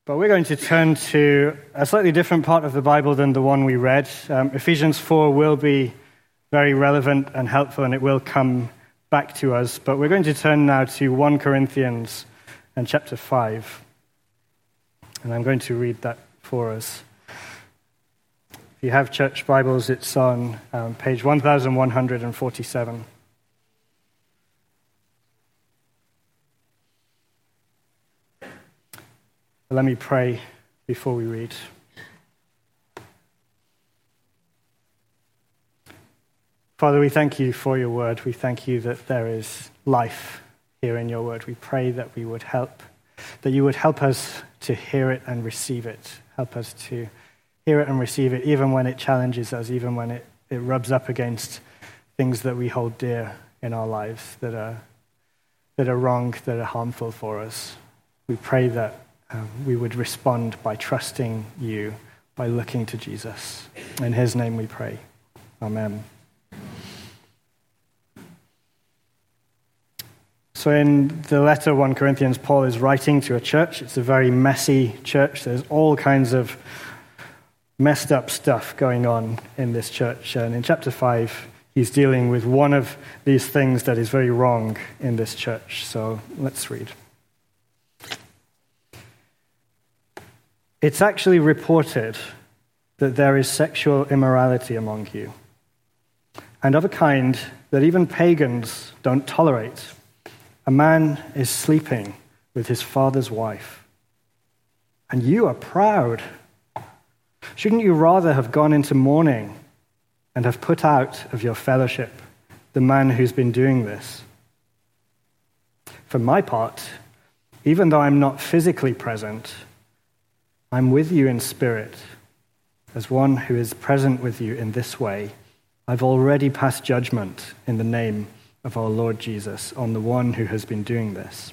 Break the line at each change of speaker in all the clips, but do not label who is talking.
But we're going to turn to a slightly different part of the Bible than the one we read. Ephesians 4 will be very relevant and helpful, and it will come back to us. But we're going to turn now to 1 Corinthians and chapter 5. And I'm going to read that for us. If you have church Bibles, it's on page 1147. Let me pray before we read. Father, we thank you for your word. We thank you that there is life here in your word. We pray that you would help us to hear it and receive it. Help us to hear it and receive it, even when it challenges us, even when it rubs up against things that we hold dear in our lives that are wrong, that are harmful for us. We pray that we would respond by trusting you, by looking to Jesus. In his name we pray. Amen. So in the letter 1 Corinthians, Paul is writing to a church. It's a very messy church. There's all kinds of messed up stuff going on in this church. And in chapter 5, he's dealing with one of these things that is very wrong in this church. So let's read. It's actually reported that there is sexual immorality among you, and of a kind that even pagans don't tolerate. A man is sleeping with his father's wife, and you are proud. Shouldn't you rather have gone into mourning and have put out of your fellowship the man who's been doing this? For my part, even though I'm not physically present, I'm with you in spirit. As one who is present with you in this way, I've already passed judgment in the name of our Lord Jesus on the one who has been doing this.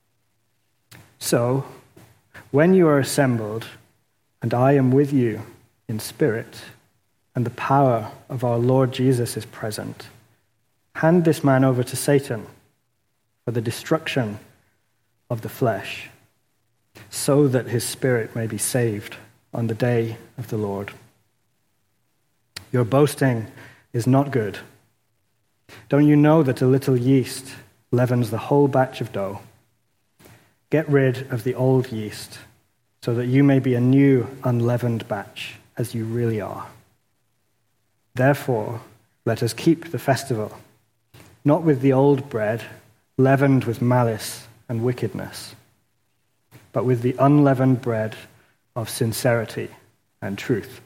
So, when you are assembled, and I am with you in spirit, and the power of our Lord Jesus is present, hand this man over to Satan for the destruction of the flesh, so that his spirit may be saved on the day of the Lord. Your boasting is not good. Don't you know that a little yeast leavens the whole batch of dough? Get rid of the old yeast, so that you may be a new unleavened batch, as you really are. Therefore, let us keep the festival, not with the old bread, leavened with malice and wickedness, but with the unleavened bread of sincerity and truth.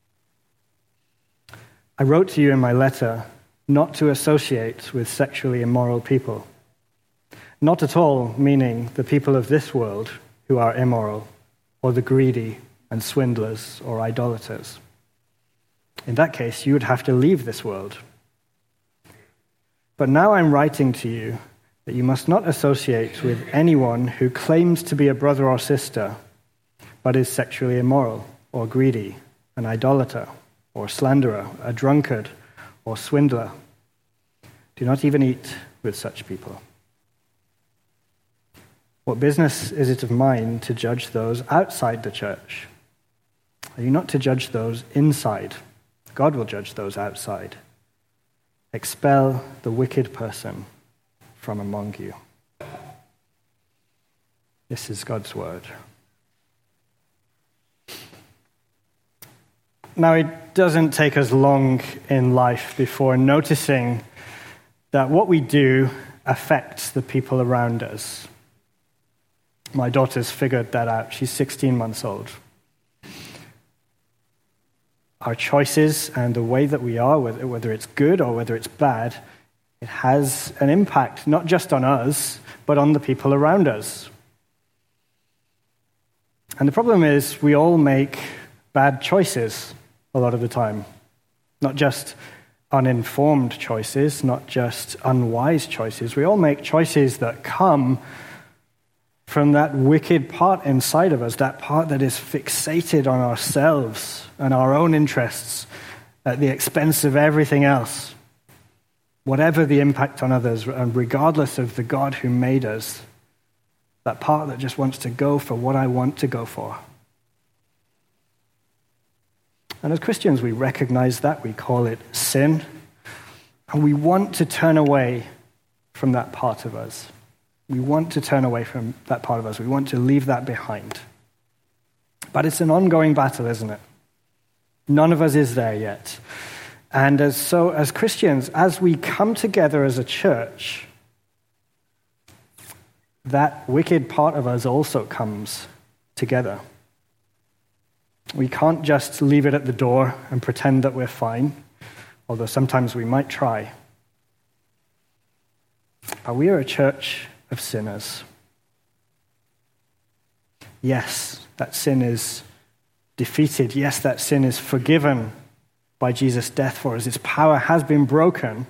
I wrote to you in my letter not to associate with sexually immoral people, not at all meaning the people of this world who are immoral, or the greedy and swindlers or idolaters. In that case, you would have to leave this world. But now I'm writing to you that you must not associate with anyone who claims to be a brother or sister, but is sexually immoral, or greedy, an idolater, or slanderer, a drunkard, or swindler. Do not even eat with such people. What business is it of mine to judge those outside the church? Are you not to judge those inside? God will judge those outside. Expel the wicked person from among you. This is God's word. Now, it doesn't take us long in life before noticing that what we do affects the people around us. My daughter's figured that out. She's 16 months old. Our choices and the way that we are, whether it's good or whether it's bad, it has an impact, not just on us, but on the people around us. And the problem is we all make bad choices a lot of the time. Not just uninformed choices, not just unwise choices. We all make choices that come from that wicked part inside of us, that part that is fixated on ourselves and our own interests at the expense of everything else. Whatever the impact on others, and regardless of the God who made us, that part that just wants to go for what I want to go for. And as Christians, we recognize that. We call it sin. And we want to turn away from that part of us. We want to turn away from that part of us. We want to leave that behind. But it's an ongoing battle, isn't it? None of us is there yet. And as Christians, as we come together as a church, that wicked part of us also comes together. We can't just leave it at the door and pretend that we're fine, although sometimes we might try. But we are a church of sinners. Yes, that sin is defeated. Yes, that sin is forgiven by Jesus' death for us. Its power has been broken.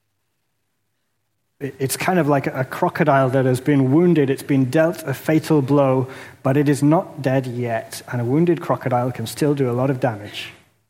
It's kind of like a crocodile that has been wounded. It's been dealt a fatal blow, but it is not dead yet. And a wounded crocodile can still do a lot of damage.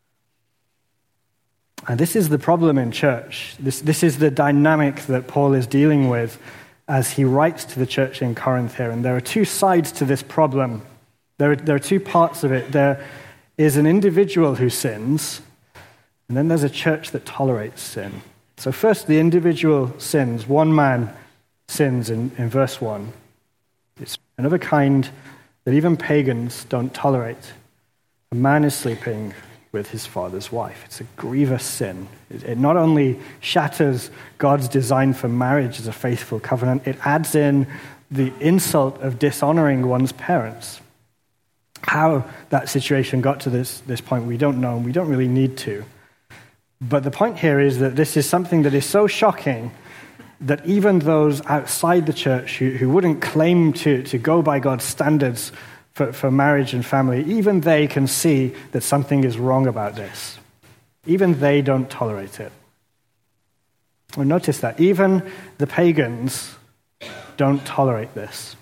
And this is the problem in church. This is the dynamic that Paul is dealing with as he writes to the church in Corinth here. And there are two sides to this problem. There are two parts of it. There is an individual who sins, and then there's a church that tolerates sin. So first, the individual sins. One man sins in verse 1. It's another kind that even pagans don't tolerate. A man is sleeping with his father's wife. It's a grievous sin. It not only shatters God's design for marriage as a faithful covenant, it adds in the insult of dishonoring one's parents. How that situation got to this point, we don't know, and we don't really need to. But the point here is that this is something that is so shocking that even those outside the church who wouldn't claim to go by God's standards for marriage and family, even they can see that something is wrong about this. Even they don't tolerate it. Well, notice that. Even the pagans don't tolerate this.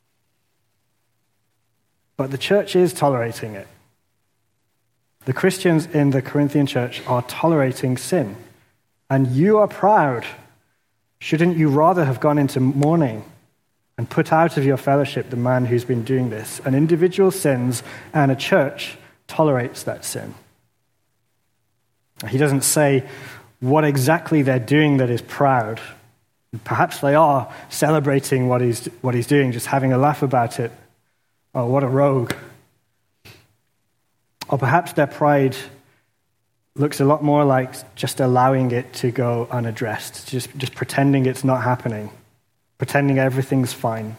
But the church is tolerating it. The Christians in the Corinthian church are tolerating sin. And you are proud. Shouldn't you rather have gone into mourning and put out of your fellowship the man who's been doing this? An individual sins, and a church tolerates that sin. He doesn't say what exactly they're doing that is proud. Perhaps they are celebrating what he's doing, just having a laugh about it. Oh, what a rogue. Or perhaps their pride looks a lot more like just allowing it to go unaddressed, just pretending it's not happening, pretending everything's fine.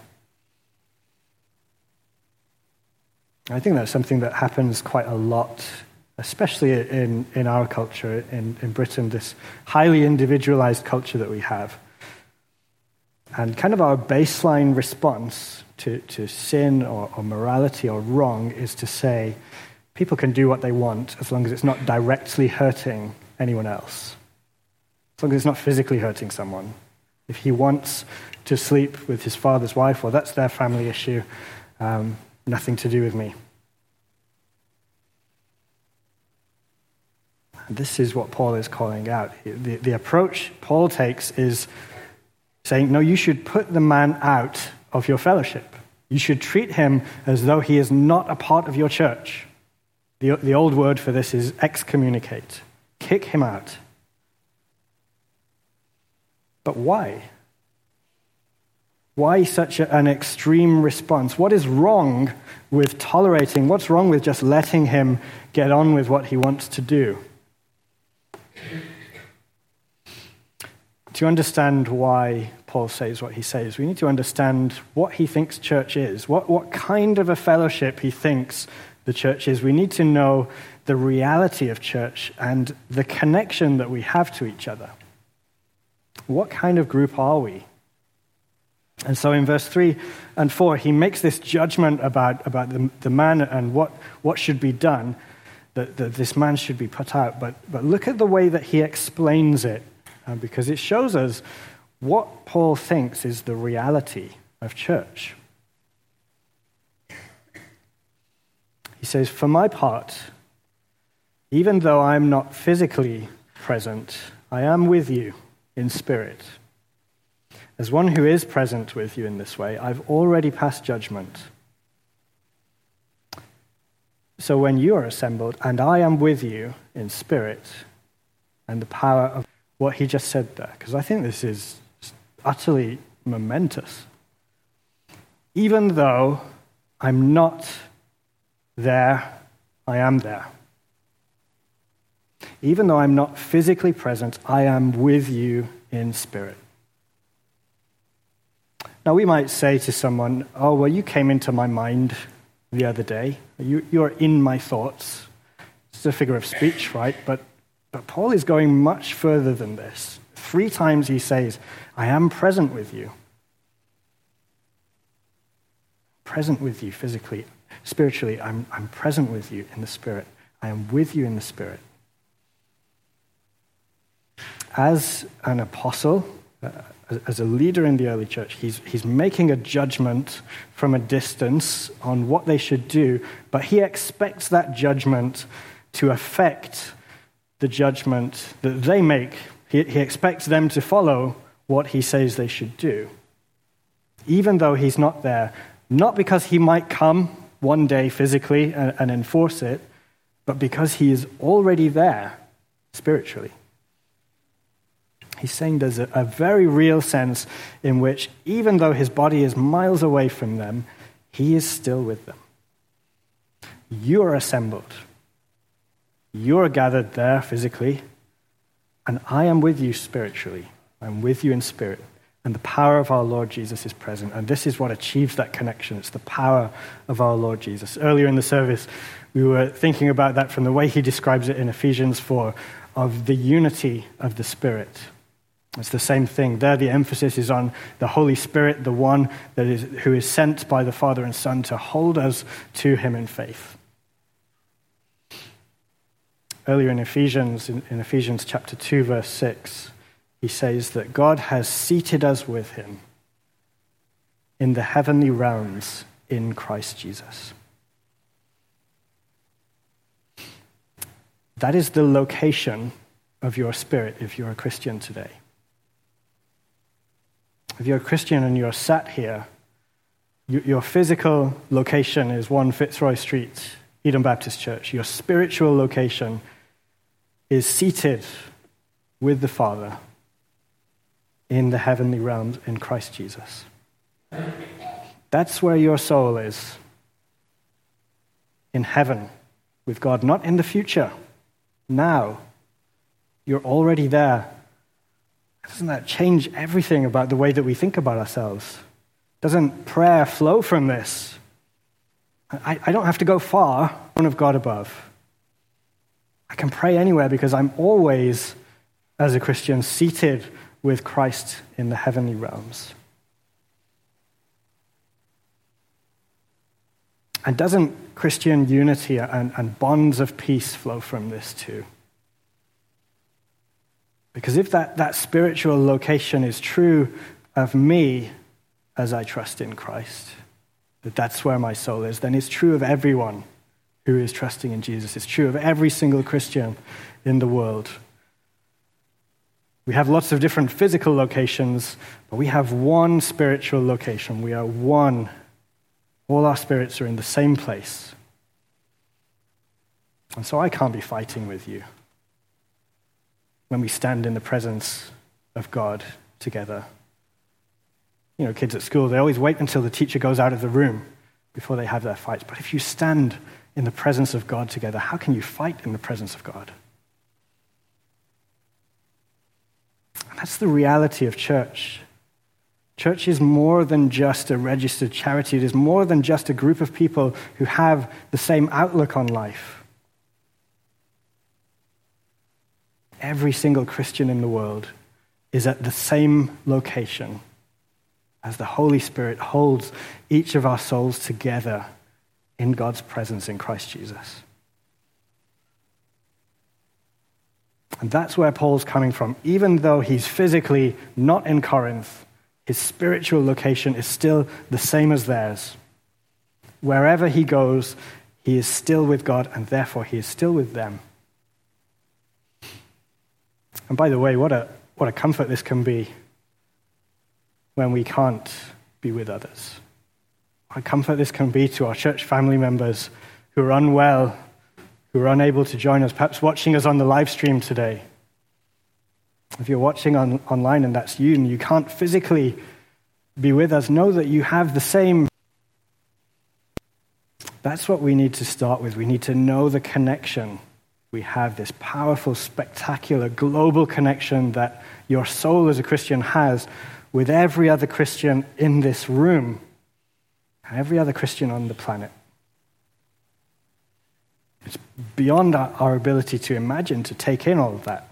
I think that's something that happens quite a lot, especially in our culture, in Britain, this highly individualized culture that we have. And kind of our baseline response to sin or morality or wrong is to say, people can do what they want as long as it's not directly hurting anyone else. As long as it's not physically hurting someone. If he wants to sleep with his father's wife, well, that's their family issue. Nothing to do with me. And this is what Paul is calling out. The approach Paul takes is saying, no, you should put the man out of your fellowship. You should treat him as though he is not a part of your church. The old word for this is excommunicate. Kick him out. But why? Why such an extreme response? What is wrong with tolerating? What's wrong with just letting him get on with what he wants to do? To understand why Paul says what he says, we need to understand what he thinks church is, what kind of a fellowship he thinks the church is. We need to know the reality of church and the connection that we have to each other. What kind of group are we? And so in verse 3 and 4, he makes this judgment about the man and what should be done, that this man should be put out. But look at the way that he explains it, because it shows us what Paul thinks is the reality of church. He says, for my part, even though I'm not physically present, I am with you in spirit. As one who is present with you in this way, I've already passed judgment. So when you are assembled, and I am with you in spirit and the power of what he just said there, because I think this is utterly momentous. Even though I'm not there, I am there. Even though I'm not physically present, I am with you in spirit. Now, we might say to someone, oh, well, you came into my mind the other day. You're in my thoughts. It's a figure of speech, right? But Paul is going much further than this. 3 times he says, I am present with you. Present with you physically. Spiritually, I'm present with you in the Spirit. I am with you in the Spirit. As an apostle, as a leader in the early church, he's making a judgment from a distance on what they should do, but he expects that judgment to affect the judgment that they make. He expects them to follow what he says they should do, even though he's not there, not because he might come one day physically and enforce it, but because he is already there spiritually. He's saying there's a very real sense in which, even though his body is miles away from them, he is still with them. You are assembled. You are gathered there physically, and I am with you spiritually. I'm with you in spirit. And the power of our Lord Jesus is present. And this is what achieves that connection. It's the power of our Lord Jesus. Earlier in the service, we were thinking about that from the way he describes it in Ephesians 4, of the unity of the Spirit. It's the same thing. There the emphasis is on the Holy Spirit, the one who is sent by the Father and Son to hold us to him in faith. Earlier in Ephesians chapter 2, verse 6, he says that God has seated us with him in the heavenly realms in Christ Jesus. That is the location of your spirit if you're a Christian today. If you're a Christian and you're sat here, your physical location is 1 Fitzroy Street, Eden Baptist Church. Your spiritual location is seated with the Father in the heavenly realms in Christ Jesus. That's where your soul is. In heaven with God, not in the future. Now. You're already there. Doesn't that change everything about the way that we think about ourselves? Doesn't prayer flow from this? I don't have to go far, throne of God above. I can pray anywhere because I'm always, as a Christian, seated with Christ in the heavenly realms. And doesn't Christian unity and bonds of peace flow from this too? Because if that spiritual location is true of me as I trust in Christ, that's where my soul is, then it's true of everyone who is trusting in Jesus. It's true of every single Christian in the world. We have lots of different physical locations, but we have one spiritual location. We are one. All our spirits are in the same place. And so I can't be fighting with you when we stand in the presence of God together. You know, kids at school, they always wait until the teacher goes out of the room before they have their fights. But if you stand in the presence of God together, how can you fight in the presence of God? And that's the reality of church. Church is more than just a registered charity. It is more than just a group of people who have the same outlook on life. Every single Christian in the world is at the same location as the Holy Spirit holds each of our souls together in God's presence in Christ Jesus. And that's where Paul's coming from. Even though he's physically not in Corinth, his spiritual location is still the same as theirs. Wherever he goes, he is still with God, and therefore he is still with them. And by the way, what a comfort this can be. when we can't be with others. What comfort this can be to our church family members who are unwell, who are unable to join us, perhaps watching us on the live stream today. If you're watching online and that's you and you can't physically be with us, know that you have the same. That's what we need to start with. We need to know the connection. We have this powerful, spectacular, global connection that your soul as a Christian has with every other Christian in this room and every other Christian on the planet. It's beyond our ability to imagine, to take in all of that.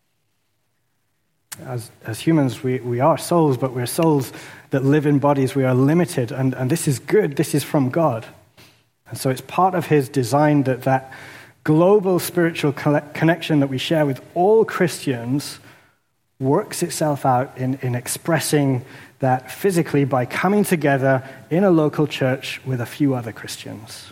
As humans, we are souls, but we're souls that live in bodies. We are limited, and this is good. This is from God. And so it's part of his design that global spiritual connection that we share with all Christians works itself out in expressing that physically by coming together in a local church with a few other Christians.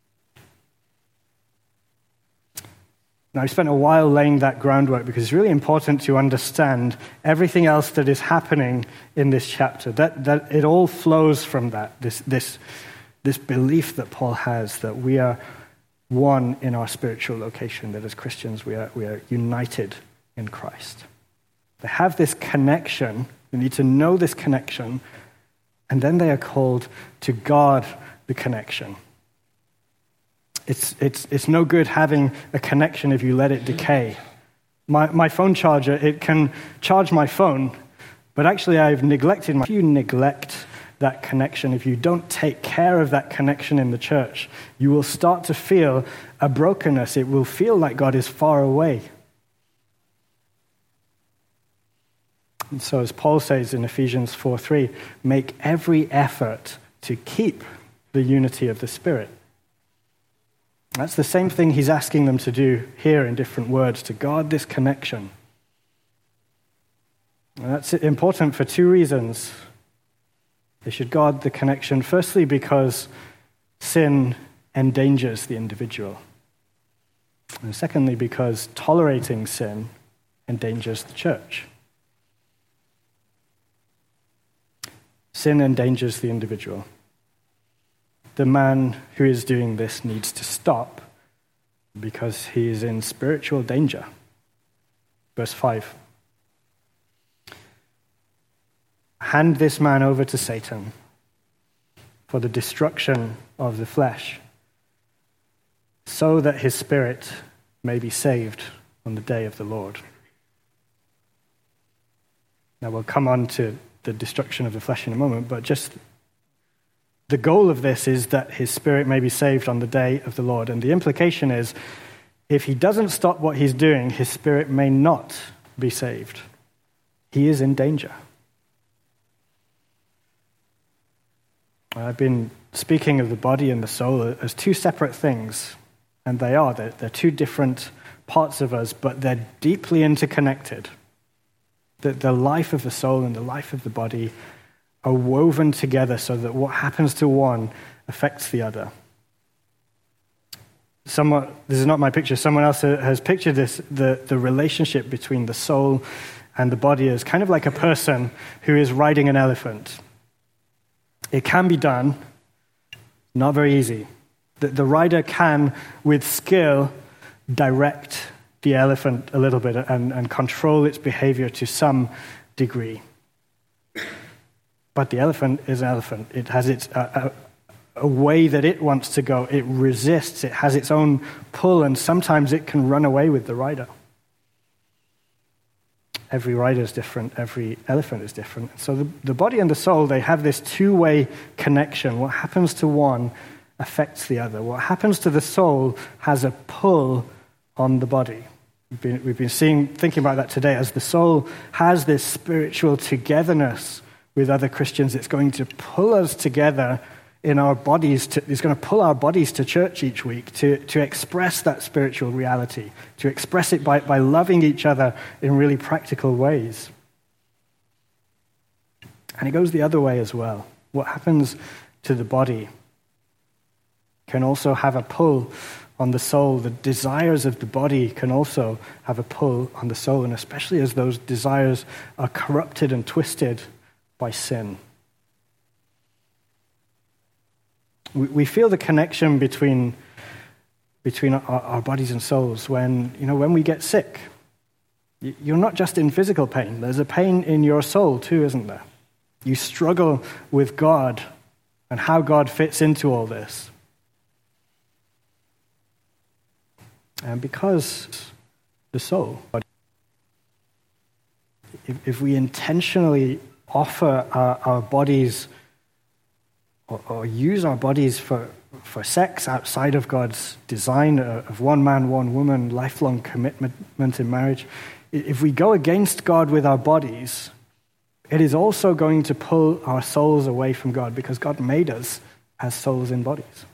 Now, I spent a while laying that groundwork because it's really important to understand everything else that is happening in this chapter, that it all flows from that, this belief that Paul has that we are one in our spiritual location, that as Christians we are united in Christ. They have this connection, they need to know this connection, and then they are called to guard the connection. It's no good having a connection if you let it decay. My phone charger, it can charge my phone, but actually I've neglected if you neglect that connection, if you don't take care of that connection in the church, you will start to feel a brokenness. It will feel like God is far away. And so as Paul says in Ephesians 4:3, make every effort to keep the unity of the Spirit. That's the same thing he's asking them to do here in different words, to guard this connection. And that's important for two reasons. They should guard the connection, firstly, because sin endangers the individual. And secondly, because tolerating sin endangers the church. Sin endangers the individual. The man who is doing this needs to stop because he is in spiritual danger. Verse 5. Hand this man over to Satan for the destruction of the flesh, so that his spirit may be saved on the day of the Lord. Now we'll come on to the destruction of the flesh in a moment, but just the goal of this is that his spirit may be saved on the day of the Lord. And the implication is, if he doesn't stop what he's doing, his spirit may not be saved. He is in danger. I've been speaking of the body and the soul as two separate things, and they are. They're two different parts of us, but they're deeply interconnected. The life of the soul and the life of the body are woven together so that what happens to one affects the other. This is not my picture. Someone else has pictured this, the relationship between the soul and the body as kind of like a person who is riding an elephant. It can be done, not very easy. The rider can, with skill, direct the elephant a little bit and control its behavior to some degree. But the elephant is an elephant. It has a way that it wants to go. It resists. It has its own pull, and sometimes it can run away with the rider. Every rider is different. Every elephant is different. So the body and the soul, they have this two-way connection. What happens to one affects the other. What happens to the soul has a pull on the body. We've been thinking about that today. As the soul has this spiritual togetherness with other Christians, it's going to pull us together in our bodies. It's going to pull our bodies to church each week to express that spiritual reality, to express it by loving each other in really practical ways. And it goes the other way as well. What happens to the body can also have a pull on the soul. The desires of the body can also have a pull on the soul, and especially as those desires are corrupted and twisted by sin. We feel the connection between our bodies and souls when we get sick. You're not just in physical pain. There's a pain in your soul too, isn't there? You struggle with God and how God fits into all this. And because the soul, if we intentionally offer our bodies or use our bodies for sex outside of God's design of one man, one woman, lifelong commitment in marriage, if we go against God with our bodies, it is also going to pull our souls away from God because God made us as souls in bodies.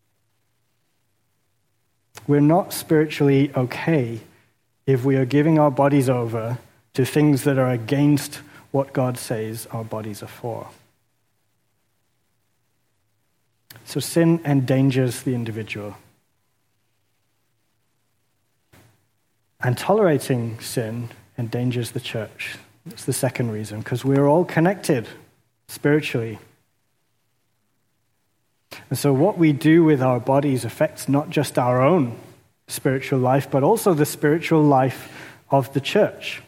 We're not spiritually okay if we are giving our bodies over to things that are against what God says our bodies are for. So sin endangers the individual. And tolerating sin endangers the church. That's the second reason, because we're all connected spiritually. And so what we do with our bodies affects not just our own spiritual life, but also the spiritual life of the church.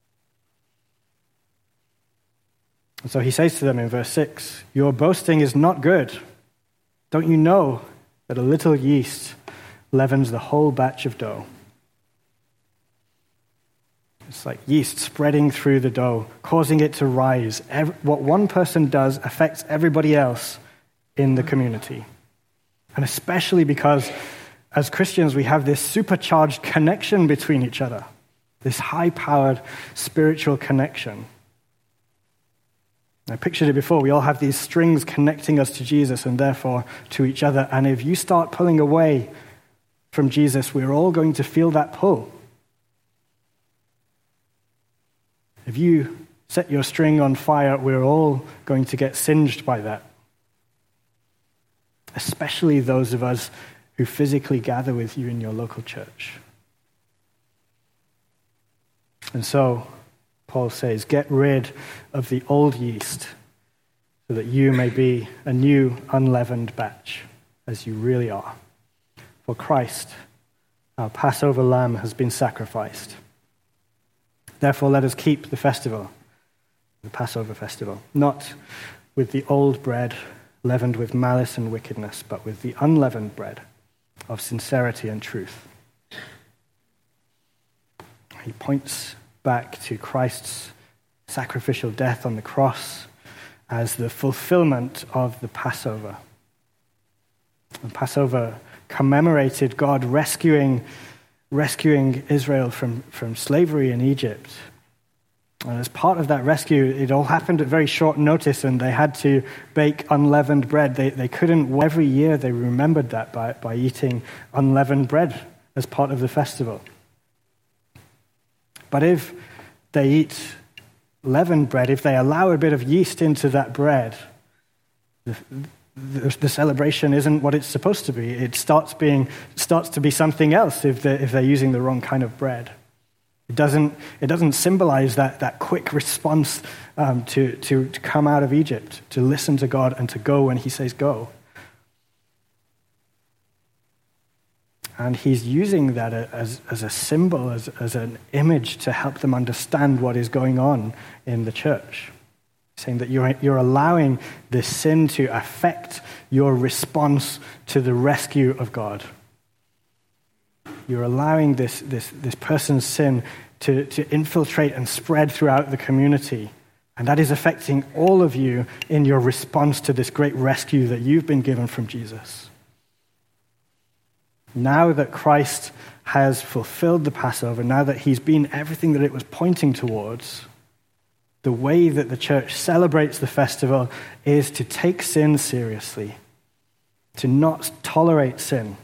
And so he says to them in verse 6, "Your boasting is not good. Don't you know that a little yeast leavens the whole batch of dough?" It's like yeast spreading through the dough, causing it to rise. What one person does affects everybody else in the community. And especially because as Christians we have this supercharged connection between each other, this high-powered spiritual connection. I pictured it before. We all have these strings connecting us to Jesus and therefore to each other. And if you start pulling away from Jesus, we're all going to feel that pull. If you set your string on fire, we're all going to get singed by that. Especially those of us who physically gather with you in your local church. And so, Paul says, get rid of the old yeast so that you may be a new unleavened batch, as you really are. For Christ, our Passover lamb, has been sacrificed. Therefore, let us keep the festival, the Passover festival, not with the old bread leavened with malice and wickedness, but with the unleavened bread of sincerity and truth. He points back to Christ's sacrificial death on the cross as the fulfillment of the Passover. The Passover commemorated God rescuing Israel from slavery in Egypt. And as part of that rescue, it all happened at very short notice, and they had to bake unleavened bread. They couldn't, every year they remembered that by eating unleavened bread as part of the festival. But if they eat leavened bread, if they allow a bit of yeast into that bread, the celebration isn't what it's supposed to be. It starts to be something else if they're using the wrong kind of bread. It doesn't symbolize that quick response to come out of Egypt, to listen to God and to go when he says go. And he's using that as a symbol, as an image to help them understand what is going on in the church. Saying that you're allowing this sin to affect your response to the rescue of God. You're allowing this person's sin to infiltrate and spread throughout the community. And that is affecting all of you in your response to this great rescue that you've been given from Jesus. Now that Christ has fulfilled the Passover, now that he's been everything that it was pointing towards, the way that the church celebrates the festival is to take sin seriously, to not tolerate sin.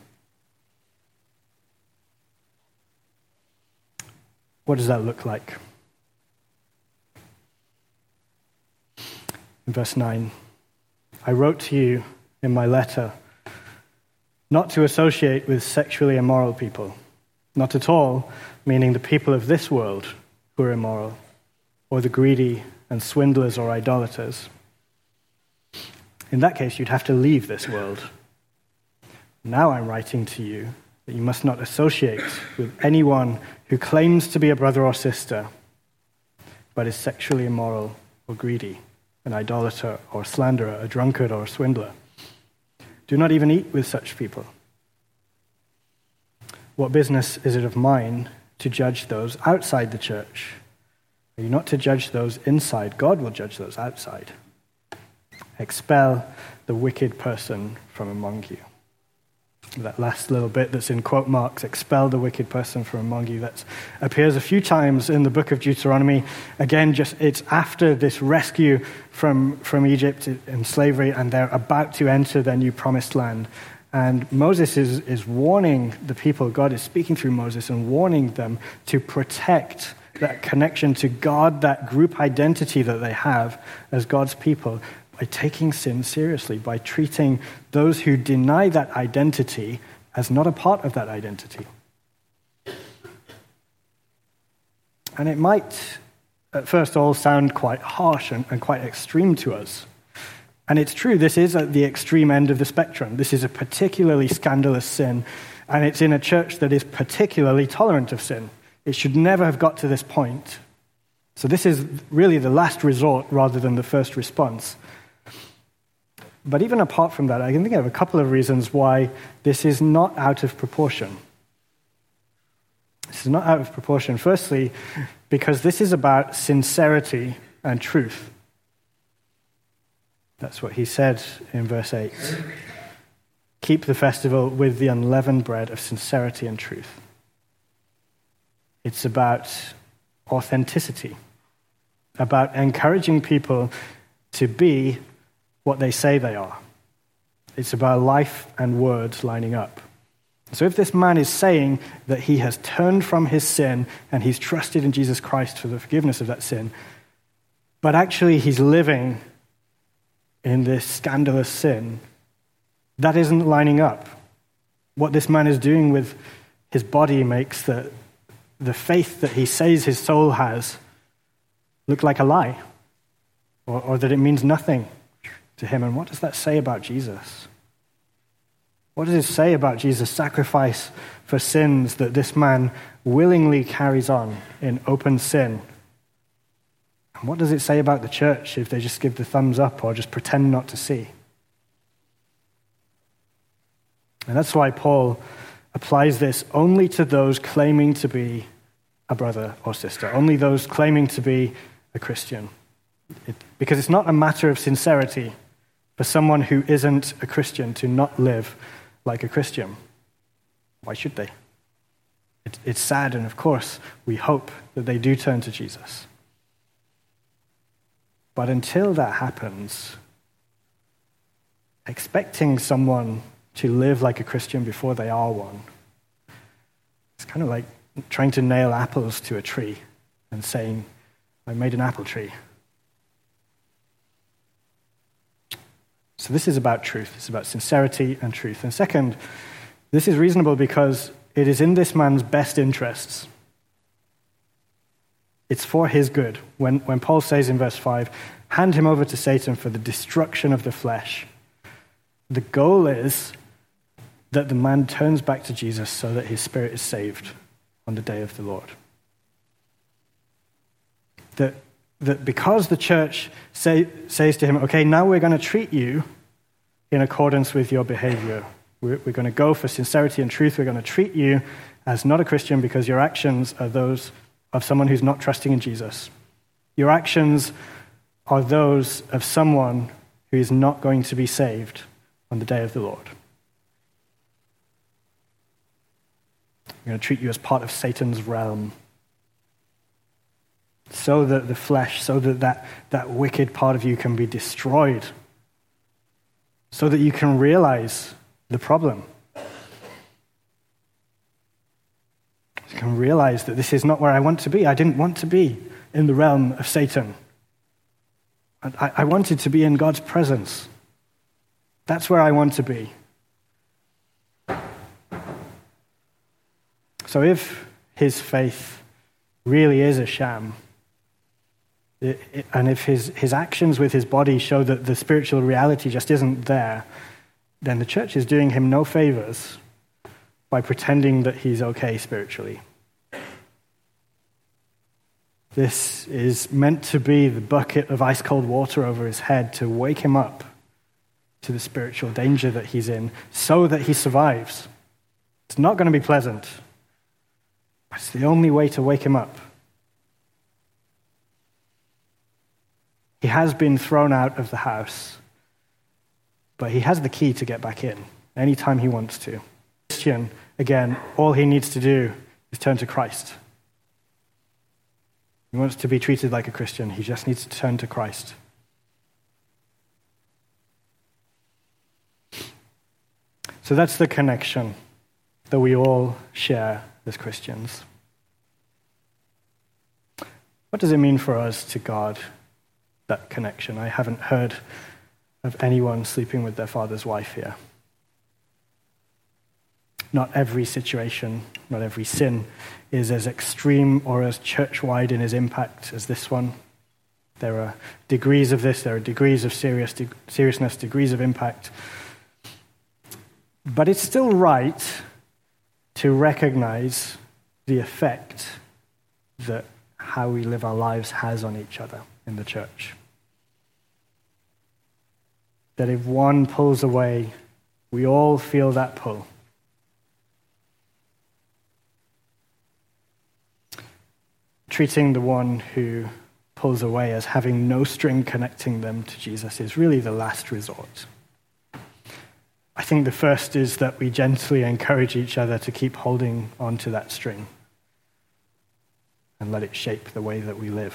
What does that look like? In verse 9, I wrote to you in my letter not to associate with sexually immoral people, not at all, meaning the people of this world who are immoral, or the greedy, and swindlers or idolaters. In that case, you'd have to leave this world. Now I'm writing to you that you must not associate with anyone who claims to be a brother or sister, but is sexually immoral or greedy, an idolater or slanderer, a drunkard or a swindler. Do not even eat with such people. What business is it of mine to judge those outside the church? Are you not to judge those inside? God will judge those outside. Expel the wicked person from among you. That last little bit that's in quote marks, expel the wicked person from among you, that appears a few times in the book of Deuteronomy. Again, it's after this rescue from Egypt in slavery, and they're about to enter their new promised land. And Moses is warning the people, God is speaking through Moses and warning them to protect that connection to God, that group identity that they have as God's people, by taking sin seriously, by treating those who deny that identity as not a part of that identity. And it might, at first, all sound quite harsh and quite extreme to us. And it's true, this is at the extreme end of the spectrum. This is a particularly scandalous sin, and it's in a church that is particularly tolerant of sin. It should never have got to this point. So this is really the last resort rather than the first response. But even apart from that, I can think of a couple of reasons why this is not out of proportion. This is not out of proportion. Firstly, because this is about sincerity and truth. That's what he said in verse 8. Keep the festival with the unleavened bread of sincerity and truth. It's about authenticity, about encouraging people to be what they say they are. It's about life and words lining up. So if this man is saying that he has turned from his sin and he's trusted in Jesus Christ for the forgiveness of that sin, but actually he's living in this scandalous sin, that isn't lining up. What this man is doing with his body makes the faith that he says his soul has look like a lie, or that it means nothing to him. And what does that say about Jesus? What does it say about Jesus' sacrifice for sins that this man willingly carries on in open sin? And what does it say about the church if they just give the thumbs up or just pretend not to see? And that's why Paul applies this only to those claiming to be a brother or sister, only those claiming to be a Christian. Because it's not a matter of sincerity for someone who isn't a Christian to not live like a Christian. Why should they? It's sad, and of course, we hope that they do turn to Jesus. But until that happens, expecting someone to live like a Christian before they are one, it's kind of like trying to nail apples to a tree and saying, I made an apple tree. So this is about truth. It's about sincerity and truth. And second, this is reasonable because it is in this man's best interests. It's for his good. When Paul says in verse 5, hand him over to Satan for the destruction of the flesh, the goal is that the man turns back to Jesus so that his spirit is saved on the day of the Lord. That because the church says to him, okay, now we're going to treat you in accordance with your behavior. We're going to go for sincerity and truth. We're going to treat you as not a Christian because your actions are those of someone who's not trusting in Jesus. Your actions are those of someone who is not going to be saved on the day of the Lord. We're going to treat you as part of Satan's realm, so that the flesh, so that wicked part of you can be destroyed, so that you can realize the problem. You can realize that this is not where I want to be. I didn't want to be in the realm of Satan. I wanted to be in God's presence. That's where I want to be. So if his faith really is a sham, And if his actions with his body show that the spiritual reality just isn't there, then the church is doing him no favors by pretending that he's okay spiritually. This is meant to be the bucket of ice-cold water over his head to wake him up to the spiritual danger that he's in so that he survives. It's not going to be pleasant, but it's the only way to wake him up. He has been thrown out of the house, but he has the key to get back in anytime he wants to. Christian, again, all he needs to do is turn to Christ. He wants to be treated like a Christian. He just needs to turn to Christ. So that's the connection that we all share as Christians. What does it mean for us to God, that connection? I haven't heard of anyone sleeping with their father's wife here. Not every situation, not every sin is as extreme or as church-wide in its impact as this one. There are degrees of this, there are degrees of seriousness, degrees of impact. But it's still right to recognize the effect that how we live our lives has on each other in the church. That if one pulls away, we all feel that pull. Treating the one who pulls away as having no string connecting them to Jesus is really the last resort. I think the first is that we gently encourage each other to keep holding on to that string and let it shape the way that we live.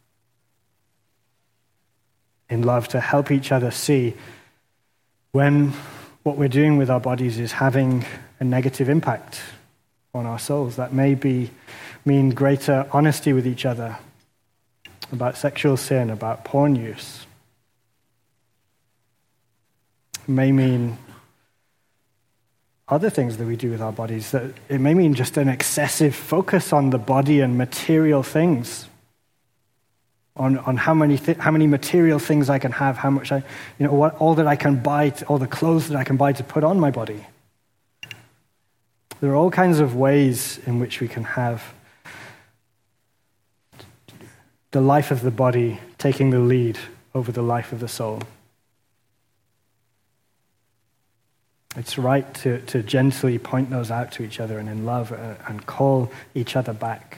In love, to help each other see when what we're doing with our bodies is having a negative impact on our souls. That may mean greater honesty with each other about sexual sin, about porn use. It may mean other things that we do with our bodies. That it may mean just an excessive focus on the body and material things, on how many material things I can have, how much all that I can buy, all the clothes that I can buy to put on my body. There are all kinds of ways in which we can have the life of the body taking the lead over the life of the soul. It's right to gently point those out to each other and in love and call each other back.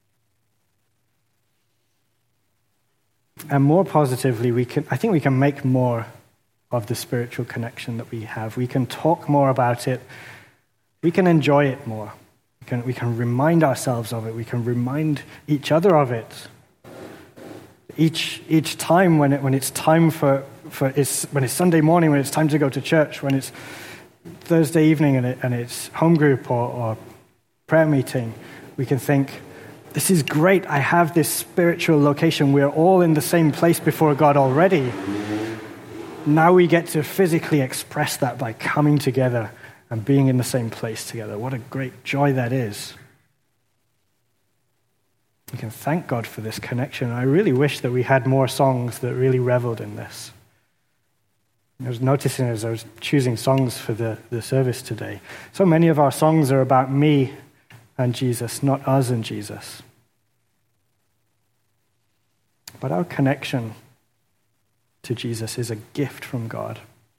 And more positively, I think we can make more of the spiritual connection that we have. We can talk more about it. We can enjoy it more. We can remind ourselves of it. We can remind each other of it. Each time when it's time when it's Sunday morning, when it's time to go to church, when it's Thursday evening and it's home group or prayer meeting, we can think, this is great. I have this spiritual location. We're all in the same place before God already. Now we get to physically express that by coming together and being in the same place together. What a great joy that is. We can thank God for this connection. I really wish that we had more songs that really reveled in this. I was noticing as I was choosing songs for the service today, so many of our songs are about me and Jesus, not us and Jesus. But our connection to Jesus is a gift from God.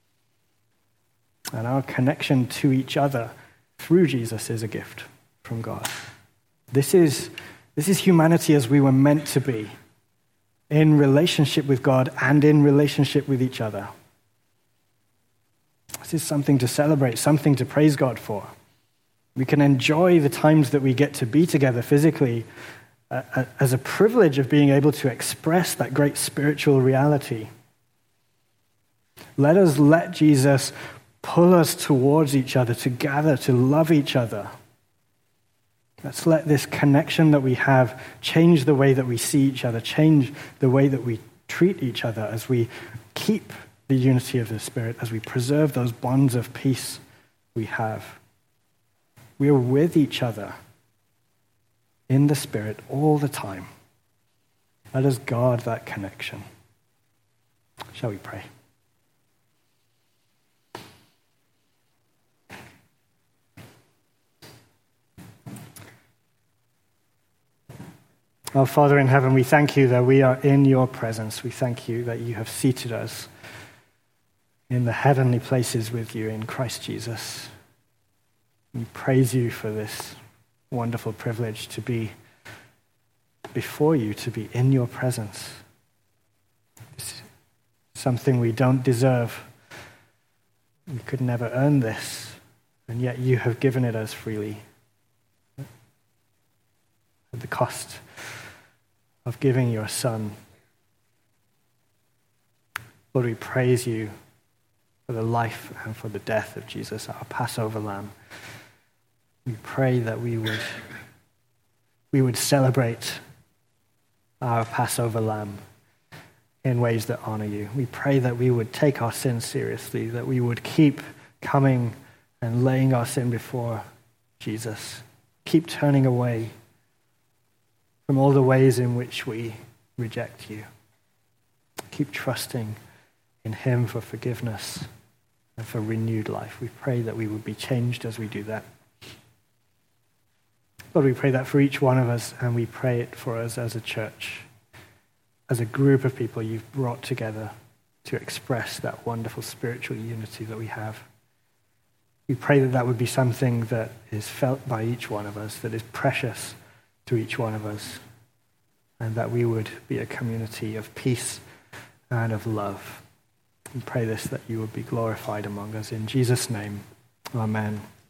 And our connection to each other through Jesus is a gift from God. This is humanity as we were meant to be, in relationship with God and in relationship with each other. This is something to celebrate, something to praise God for. We can enjoy the times that we get to be together physically as a privilege of being able to express that great spiritual reality. Let us let Jesus pull us towards each other, to gather, to love each other. Let's let this connection that we have change the way that we see each other, change the way that we treat each other as we keep the unity of the Spirit, as we preserve those bonds of peace we have. We are with each other in the Spirit all the time. Let us guard that connection. Shall we pray? Our Father in heaven, we thank you that we are in your presence. We thank you that you have seated us in the heavenly places with you in Christ Jesus. We praise you for this wonderful privilege to be before you, to be in your presence. It's something we don't deserve. We could never earn this, and yet you have given it us freely. At the cost of giving your Son. Lord, we praise you for the life and for the death of Jesus, our Passover Lamb. We pray that we would celebrate our Passover Lamb in ways that honor you. We pray that we would take our sin seriously, that we would keep coming and laying our sin before Jesus, keep turning away from all the ways in which we reject you. Keep trusting in him for forgiveness and for renewed life. We pray that we would be changed as we do that. Lord, we pray that for each one of us, and we pray it for us as a church, as a group of people you've brought together to express that wonderful spiritual unity that we have. We pray that that would be something that is felt by each one of us, that is precious to each one of us, and that we would be a community of peace and of love. We pray this, that you would be glorified among us. In Jesus' name, amen.